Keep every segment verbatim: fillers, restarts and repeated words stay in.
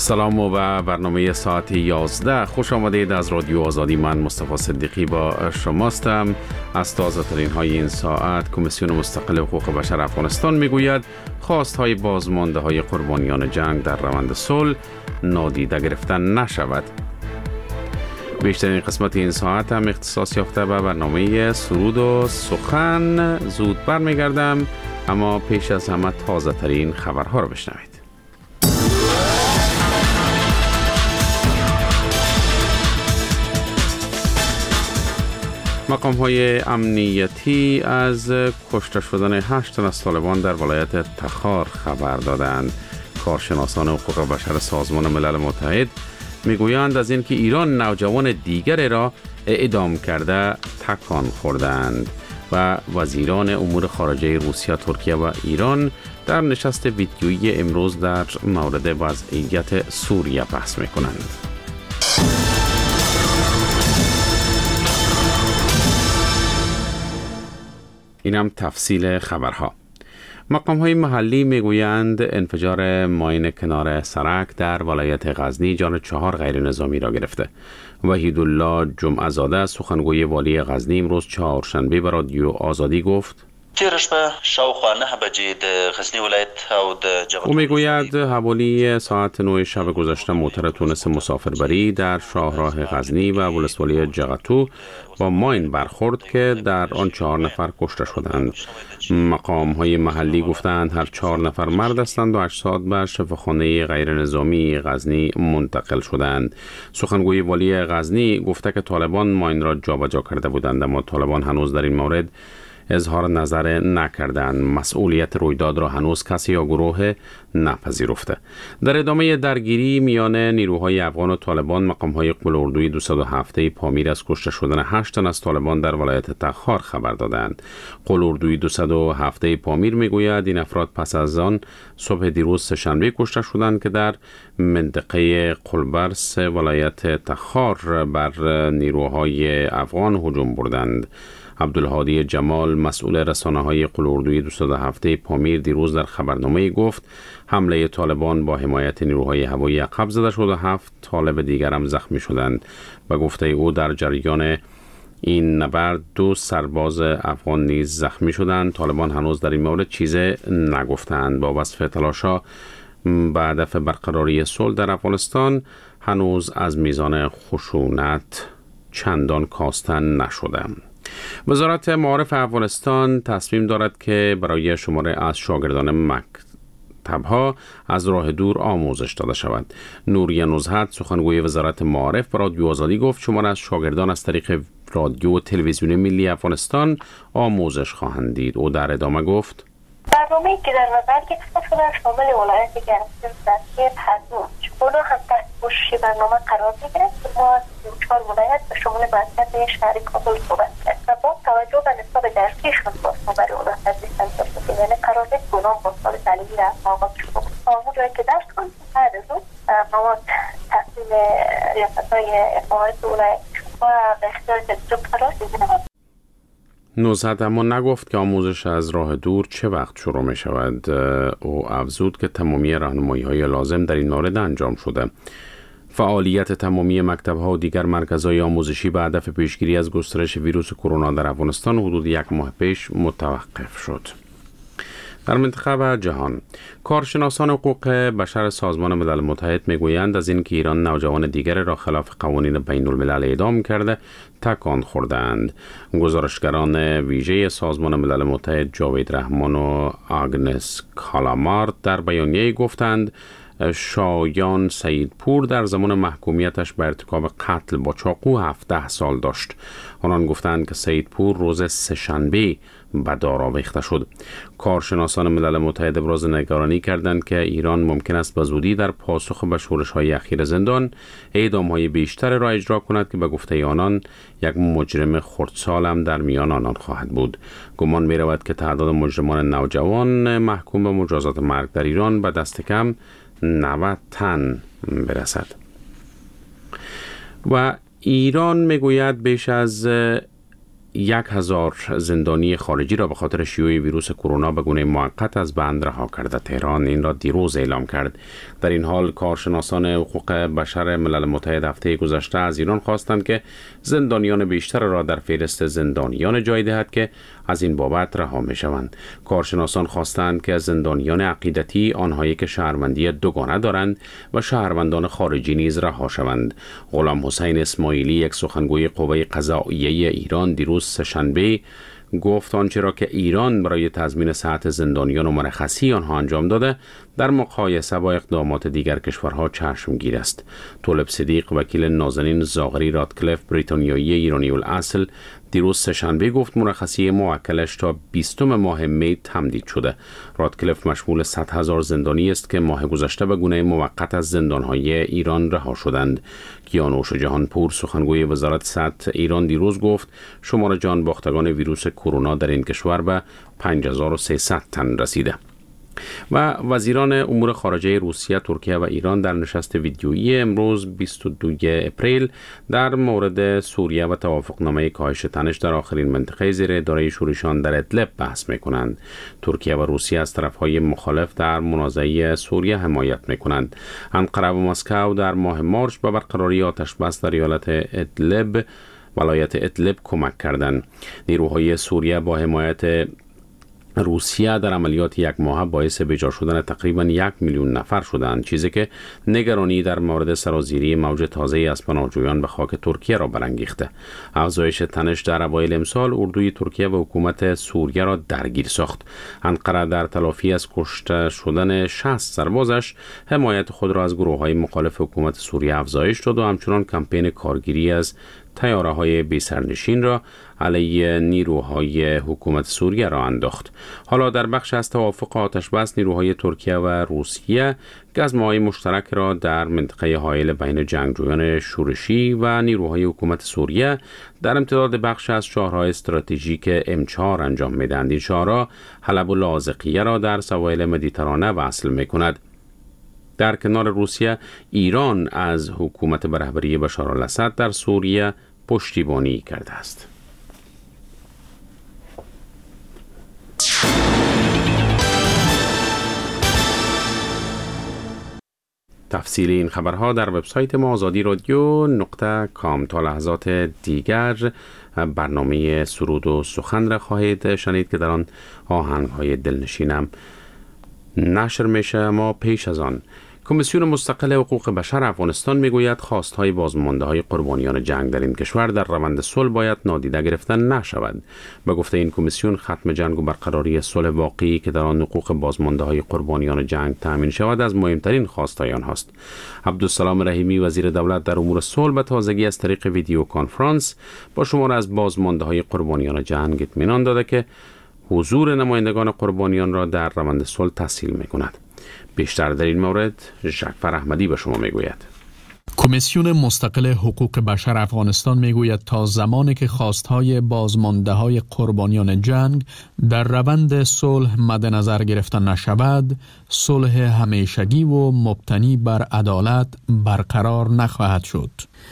سلام و برنامه ساعت یازده خوش آمدید. از رادیو آزادی من مصطفی صدیقی با شماستم. از تازه ترین های این ساعت، کمیسیون مستقل حقوق بشر افغانستان میگوید خواست های بازمانده های قربانیان جنگ در روند صلح نادیده گرفتن نشود. بیشترین قسمت این ساعت هم اختصاص یافته به برنامه سرود و سخن. زود برمیگردم، اما پیش از همه تازه ترین خبرها رو بشنوید. مقام های امنیتی از کشته شدن هشت تن از طالبان در ولایت تخار خبر دادند. کارشناسان حقوق بشر سازمان ملل متحد میگویند از اینکه ایران نوجوان دیگر را اعدام کرده تکان خوردند و وزیران امور خارجه روسیه، ترکیه و ایران در نشست ویدیویی امروز در مورد وضعیت سوریه بحث میکنند. اینم تفصیل خبرها. مقام های محلی میگویند انفجار ماین کنار سرک در ولایت غزنی جان چهار غیر نظامی را گرفته. وحیدالله جمعه زاده، سخنگوی والی غزنی، امروز چهارشنبه به رادیو آزادی گفت تیر شپه شاوخوا نه بجې د غزنی ولایت او د جغتو او میگوید حوالی ساعت نه شب گذشته موتر تونس مسافربری در شاهراه غزنی و ولسوالی جغتو با ماین برخورد که در آن چهار نفر کشته شدند. مقام های محلی گفتند هر چهار نفر مرد هستند و اجساد به شفاخانه غیر نظامی غزنی منتقل شدند. سخنگوی والی غزنی گفته که طالبان ماین را جابجا کرده بودند، اما طالبان هنوز در این مورد اظهار نظر نکردند. مسئولیت رویداد را هنوز کسی یا گروه نپذیرفته. در ادامه درگیری میان نیروهای افغان و طالبان، مقام‌های قل‌اردوی دویست و هفت پامیر از کشته شدن هشت تن از طالبان در ولایت تخار خبر دادند. قل‌اردوی دویست و هفت پامیر میگوید این افراد پس از آن صبح دیروز سه‌شنبه کشته شدند که در منطقه قلبرس ولایت تخار بر نیروهای افغان هجوم بردند. عبدالهادی جمال، مسئول رسانه‌های قل‌اردوی دویست و هفت پامیر، دیروز در خبرنامه گفت حمله طالبان با حمایت نیروهای هوایی عقب زده شد و هفت طالب دیگر هم زخمی شدند. به گفته او در جریان این نبرد دو سرباز افغان نیز زخمی شدند. طالبان هنوز در این مورد چیزی نگفتند. با وصف تلاش‌ها به هدف برقراری صلح در افغانستان هنوز از میزان خشونت چندان کاسته نشده. وزارت معارف افغانستان تصمیم دارد که برای شماره از شاگردان مکتب‌ها از راه دور آموزش داده شود. نوریه نزهت، سخنگوی وزارت معارف، به رادیو آزادی گفت شماره از شاگردان از طریق رادیو و تلویزیون ملی افغانستان آموزش خواهند دید. او در ادامه گفت برنامه‌ای که در نظر گرفته شده شامل ولایت گرمسیر، دستگیر، هزون، چپولو هم تحت پوشش برنامه قرار می‌گیرد که ما از چهار ولایت به شمول مرکز شهر کابل صحبت کردیم و با توجه به نصاب درسیشون باز برای اونها تدریس انجام دادیم. یعنی قرار نیست که اونها با سال تعلیمی رسم آغاز شده بود. همون جایی که درس کنیم بعد از اون مواد تقسیم ریاست‌های اقامت ولایت و به اختیار تدریس قرار می‌گیریم. نزهت اما نگفت که آموزش از راه دور چه وقت شروع می شود. او افزود که تمامی راهنمایی های لازم در این مورد انجام شده. فعالیت تمامی مکتب‌ها و دیگر مرکزهای آموزشی به هدف پیشگیری از گسترش ویروس کرونا در افغانستان حدود یک ماه پیش متوقف شد. در منطقه و جهان، کارشناسان حقوق بشر سازمان ملل متحد میگویند از اینکه ایران نوجوان دیگر را خلاف قوانین بین الملل اعدام کرده تکان خوردند. گزارشگران ویژه سازمان ملل متحد جاوید رحمان و آگنس کالامارد در بیانیه گفتند شایان سیدپور در زمان محکومیتش به ارتکاب قتل با چاقو هفده سال داشت. آنان گفتند که سیدپور روز سه‌شنبه به دار آویخته شد. کارشناسان ملل متحد ابراز نگرانی کردند که ایران ممکن است به زودی در پاسخ به شورش‌های اخیر زندان اعدام‌های بیشتر را اجرا کند که به گفته آنان یک مجرم خردسال هم در میان آنان خواهد بود. گمان می‌رود که تعداد مجرمان نوجوان محکوم به مجازات مرگ در ایران به دست کم نود تن برسد. و ایران میگوید بیش از یک هزار زندانی خارجی را به خاطر شیوع ویروس کرونا به گونه موقت از بند رها کرده. تهران این را دیروز اعلام کرد. در این حال کارشناسان حقوق بشر ملل متحد هفته گذشته از ایران خواستند که زندانیان بیشتر را در فهرست زندانیان جای دهد که از این بابت رها می شوند. کارشناسان خواستند که زندانیان عقیدتی، آنهایی که شهروندی دوگانه دارند و شهروندان خارجی نیز رها شوند. غلام حسین اسماعیلی، یک سخنگوی قوه قضاییه ایران، دیروز سه‌شنبه گفت آنچه را که ایران برای تضمین صحت زندانیان و مرخصی آنها انجام داده در مقایسه با اقدامات دیگر کشورها چشمگیر است. طالب صدیق، وکیل نازنین زاغری رادکلف، بریتانیایی ایرانی الاصل، دیروز سه‌شنبه گفت مرخصی موکلش تا بیستم ماه می تمدید شده. رادکلف مشمول صد هزار زندانی است که ماه گذشته به گونه موقت از زندانهای ایران رها شدند. کیانوش جهانپور، سخنگوی وزارت صحت ایران، دیروز گفت شمار جان باختگان ویروس کرونا در این کشور به پنج هزار و سیصد تن رسیده. و وزیران امور خارجه روسیه، ترکیه و ایران در نشست ویدیویی امروز بیست و دو اپریل در مورد سوریه و توافقنامه کاهش تنش در آخرین منطقه زیر اداره شورشیان در ادلب بحث می‌کنند. ترکیه و روسیه از طرف‌های مخالف در منازعه سوریه حمایت می‌کنند. انقره و مسکو در ماه مارس به برقراری آتش بس در ایالت ادلب، ولایت ادلب کمک کردند. نیروهای سوریه با حمایت روسیه در عملیات یک ماه باعث بجا شدن تقریبا یک میلیون نفر شدند، چیزی که نگرانی در مورد سرازیری موج تازه از پناهجویان به خاک ترکیه را برانگیخته. افزایش تنش در اوایل امسال اردوی ترکیه و حکومت سوریه را درگیر ساخت. انقره در تلافی از کشته شدن شصت سربازش حمایت خود را از گروه‌های مخالف حکومت سوریه افزایش داد و همچنان کمپین کارگیری از طیاره‌های بی سرنشین را علیه نیروهای حکومت سوریه را انداخت. حالا در بخش از توافق آتش بس، نیروهای ترکیه و روسیه گزمه‌های مشترک را در منطقه حائل بین جنگجویان شورشی و نیروهای حکومت سوریه در امتداد بخش از شهرهای استراتژیک ام چهار انجام می‌دهند. این شهرها حلب و لاذقیه را در سواحل مدیترانه وصل می‌کند. در کنار روسیه، ایران از حکومت به رهبری بشار الاسد در سوریه پشتیبانی کرده است. تفصیل این خبرها در وبسایت ما آزادی رادیو نقطه کام. تا لحظات دیگر برنامه سرود و سخن را خواهید شنید که در آن آهنگ‌های دلنشینم نشر میشه. اما پیش از آن، کمیسیون مستقل حقوق بشر افغانستان میگوید خواستهای بازمانده‌های قربانیان جنگ در این کشور در روند صلح باید نادیده گرفته نشود. به گفته این کمیسیون، ختم جنگ و برقراری صلح واقعی که در آن حقوق بازمانده‌های قربانیان جنگ تامین شود از مهمترین خواستهای آنهاست. عبدالسلام رحیمی، وزیر دولت در امور صلح، به تازگی از طریق ویدیو کنفرانس با شمار از بازمانده‌های قربانیان جنگ اطمینان داده که حضور نمایندگان قربانیان را در روند صلح تسهیل می‌کند. بیشتر در این مورد ژکفر احمدی به شما میگوید. کمیسیون مستقل حقوق بشر افغانستان میگوید تا زمانی که خواستهای بازمانده‌های قربانیان جنگ در روند صلح مد نظر گرفته نشود، صلح همیشگی و مبتنی بر عدالت برقرار نخواهد شد.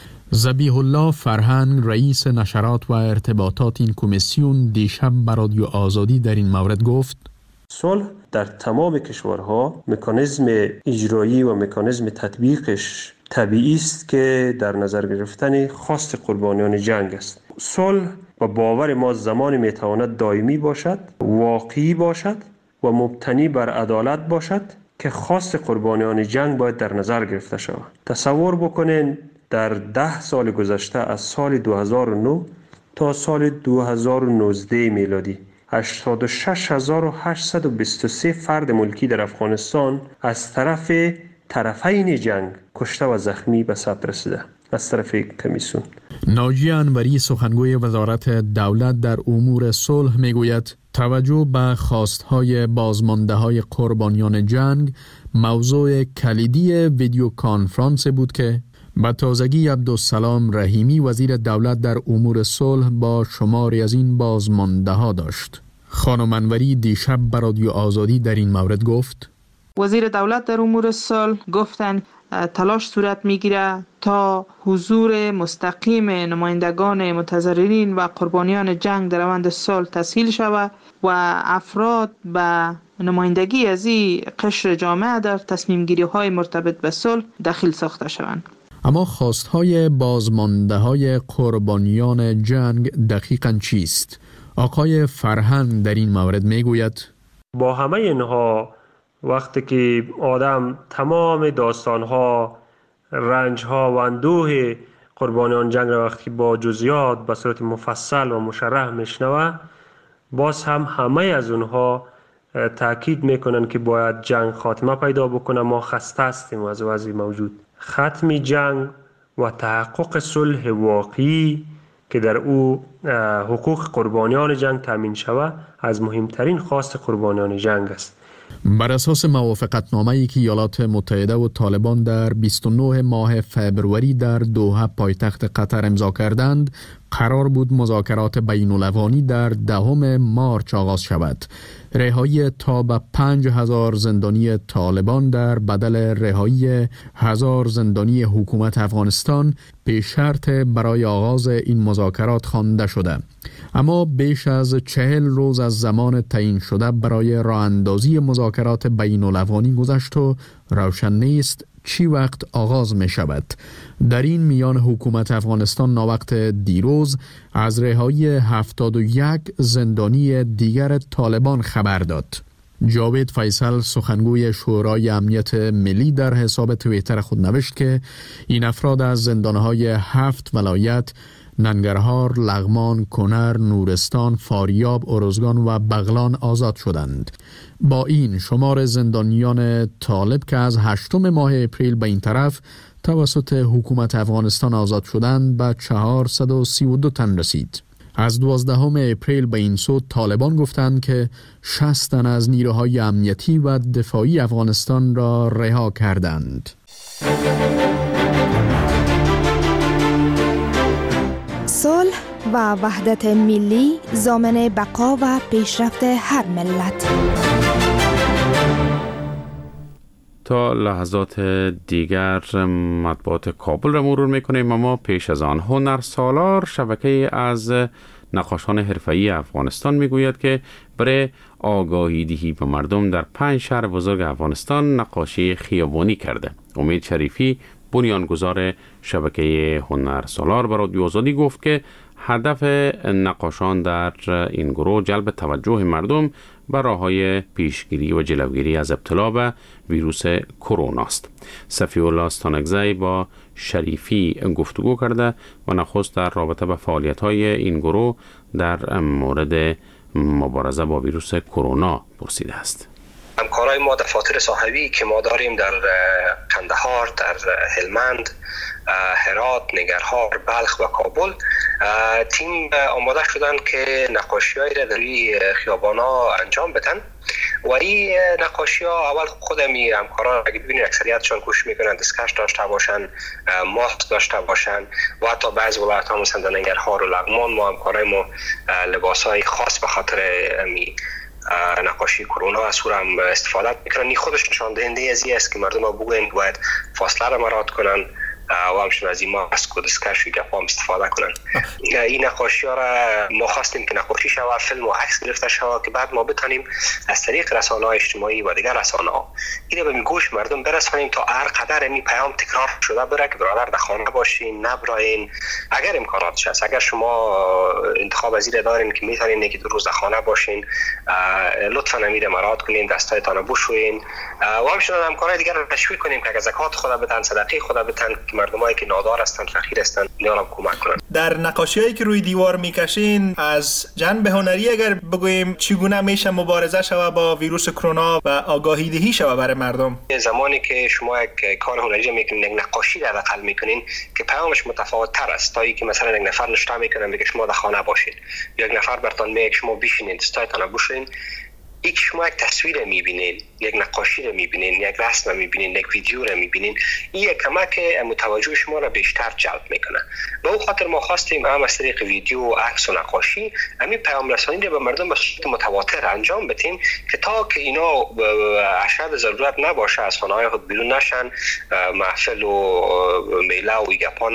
ذبیح الله فرهنگ، رئیس نشرات و ارتباطات این کمیسیون، دیشب به رادیو آزادی در این مورد گفت: صلح در تمام کشورها مکانیزم اجرایی و مکانیزم تطبیقش طبیعی است که در نظر گرفتن خواست قربانیان جنگ است. صلح با باور ما زمانی میتواند دائمی باشد، واقعی باشد و مبتنی بر عدالت باشد که خواست قربانیان جنگ باید در نظر گرفته شود. تصور بکنین در ده سال گذشته از سال دو هزار و نه تا سال دو هزار و نوزده میلادی هشتاد و شش هزار و هشتصد و بیست و سه فرد ملکی در افغانستان از طرف طرفین جنگ کشته و زخمی به ثبت رسیده از طرف کمیسیون. ناجی انوری، سخنگوی وزارت دولت در امور صلح، میگوید توجه به خواستهای بازمانده‌های قربانیان جنگ موضوع کلیدی ویدیو کانفرانس بود که به تازگی عبدالسلام رحیمی، وزیر دولت در امور صلح، با شماری از این بازمانده‌ها داشت. خانم انوری دیشب به رادیو آزادی در این مورد گفت: وزیر دولت در امور صلح گفتند تلاش صورت میگیره تا حضور مستقیم نمایندگان متضررین و قربانیان جنگ در روند صلح تسهیل شود و افراد به نمایندگی از این قشر جامعه در تصمیم گیری های مرتبط به صلح دخیل ساخته شوند. اما خواستهای بازمانده های قربانیان جنگ دقیقاً چیست؟ آقای فرهنگ در این مورد میگوید با همه اینها وقتی که آدم تمام داستانها، رنجها و اندوه قربانیان جنگ را وقتی با جزئیات به صورت مفصل و مشرح میشنوه، باز هم همه از اونها تاکید میکنن که باید جنگ خاتمه پیدا بکنه. ما خسته هستیم از وضع موجود. ختم جنگ و تحقق صلح واقعی که در او حقوق قربانیان جنگ تامین شود از مهمترین خواست قربانیان جنگ است. بر اساس موافقتنامه‌ای که ایالات متحده و طالبان در بیست و نه ماه فبروری در دوحه پایتخت قطر امضا کردند، قرار بود مذاکرات بین‌الاقوایی در دهم مارچ آغاز شود. رهایی تا به پنج هزار زندانی طالبان در بدل رهایی هزار زندانی حکومت افغانستان به شرط برای آغاز این مذاکرات خوانده شده. اما بیش از چهل روز از زمان تعیین شده برای راه اندازی مذاکرات بین‌الاقوایی گذشت و روشن نیست چی وقت آغاز می شود. در این میان حکومت افغانستان ناوقت دیروز از رهایی هفتاد و یک زندانی دیگر طالبان خبر داد. جاوید فیصل سخنگوی شورای امنیت ملی در حساب توییتر خود نوشت که این افراد از زندانهای هفت ولایت ننگرهار، لغمان، کنر، نورستان، فاریاب، ارزگان و بغلان آزاد شدند. با این شمار زندانیان طالب که از هشتم ماه اپریل به این طرف توسط حکومت افغانستان آزاد شدند به چهارصد و سی و دو تن رسید. از دوازدهم اپریل به این سو طالبان گفتند که شصت تن از نیروهای امنیتی و دفاعی افغانستان را رها کردند. صلح و وحدت ملی ضامن بقا و پیشرفت هر ملت. تا لحظات دیگر مطبوعات کابل را مرور میکنیم، اما پیش از آن هنرسالار شبکه از نقاشان حرفه‌ای افغانستان میگوید که برای آگاهی دهی به مردم در پنج شهر بزرگ افغانستان نقاشی خیابانی کرده. امید شریفی بنیانگذار شبکه هنرسالار به رادیو آزادی گفت که هدف نقاشان در این گروه جلب توجه مردم به راه‌های پیشگیری و جلوگیری از ابتلا به ویروس کرونا است. صفی الله استانکزی با شریفی گفتگو کرده و نخست در رابطه با فعالیت‌های این گروه در مورد مبارزه با ویروس کرونا پرسیده است. همکارای ما دفاتر صاحبی که ما داریم در قندهار، در هلمند، هرات، ننگرهار، بلخ و کابل تیم آماده شدن که نقاشی‌هایی را در خیابان‌ها انجام بدن و این نقاشی‌ها اول خود می همکاران اگه ببینید اکثریتشون کوشش میکنن دستکش داشته باشن، ماسک داشته باشن و حتی بعضی ولایت‌ها مثلا در ننگرهار و لغمان ما همکارای ما لباس‌های خاص به خاطر می نقاشی کرونا از سور هم استفاده میکنن. این خودش نشان دهنده از این است که مردم ها بگوین باید فاصله را مراعات کنن و همچنین از این ماسک و دستکش و گپ هم استفاده کنن. این نقاشی ها را ما خواستیم که نقاشی شود، فیلم و عکس گرفته شود که بعد ما بتانیم از طریق رسانه های اجتماعی و دیگر رسانه ها این به گوش مردم برسانیم تا هر قدر این پیام تکرار شده بره که برادر در خانه باشین، نبراین. اگر امکاناتش هست، اگر شما انتخاب از این دارین که میتونین یکی دو روز در خانه باشین، لطفا امید مراعات کنین، دستایتان بشوین و همچنین همکارای دیگر رو تشویق کنیم که زکات خدا بدن، صدقه خدا بدن که مردمایی که نادار هستند، فقیر هستند، اینا کمک کنن. در نقاشی‌هایی که روی دیوار میکشین از جنب هنری اگر بگوییم چگونه میشه مبارزه شود با ویروس کرونا و آگاهی دهی شود برای مردم؟ زمانی که شما یک کار هنری میکنین، یک نقاشی در اقل میکنین که پیامش متفاوت تر است تا اینکه مثلا یک نفر نشته میکنه میگه شما در خانه باشید، یا یک نفر براتون میگه شما بشینید، استایتان بشین. یک شما یک تصویر میبینین، یک نقاشی رو میبینین، یک رسم میبینین، یک ویدیو رو میبینین، این یک کمک متوجه شما را بیشتر جلب میکنه. به اون خاطر ما خواستیم هم از طریق ویدیو، عکس و نقاشی همین پیام رسانی رو به مردم به صورت متواتر انجام بدیم که تا که اینا اشد ضرورت نباشه از خانه‌های خود بیرون نشن، محفل و میله و گپا